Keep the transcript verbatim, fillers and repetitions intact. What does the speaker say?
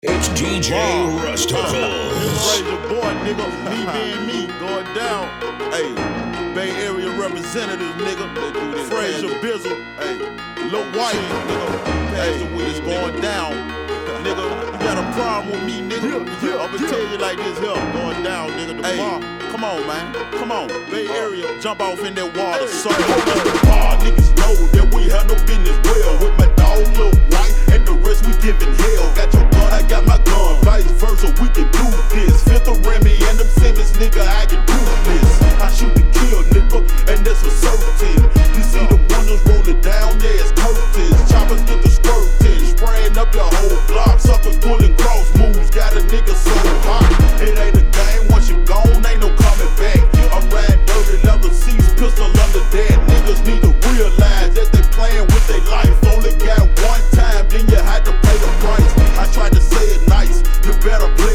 It's D J Rusticles. Frazier boy, nigga. Me being me, going down. Hey, Bay Area representative, nigga. Frazier Bizzle. Hey, Lil White, nigga. Hey, it's going down. Nigga, you got a problem with me, nigga. I'ma tell you like this here. Going down, nigga. The bar. Come on, man. Come on. Bay Area, jump off in that water. Sorry, the bar. Niggas know that we have no business well. With my dog, Lil White, and the rest we giving hell. Got your gun, I got my gun. Vice versa, we can do this. Fifth of Remy and them Simmons, nigga, I can do this. I shoot to kill, nigga, and that's for certain. You see the windows rolling down, yeah, it's curtains. Choppers get the squirtin', spraying up your whole block. Suckers pulling cross moves, got a nigga so hot. It ain't a game, once you gone, ain't no coming back. I'm riding dirty leather seats, pistol under dead. Niggas need to realize that they playing with their life. Only got one time, then you had to pay the price. I tried to say it nice, you better play